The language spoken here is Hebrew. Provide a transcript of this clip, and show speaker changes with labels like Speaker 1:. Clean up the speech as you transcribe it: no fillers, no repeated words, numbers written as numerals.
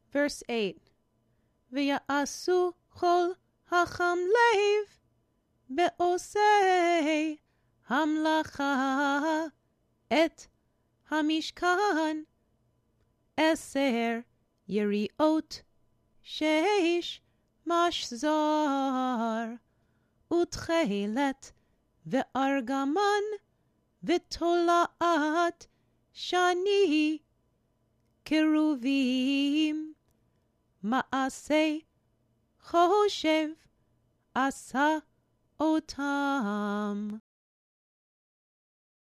Speaker 1: Verse 8. ויעשו כל החם לב בעושי המלאכה את המשכן 10 יריעות 6 משזר ותכלת וארגמן ותולעת שני קרובים מעשה חושב עשה אותם.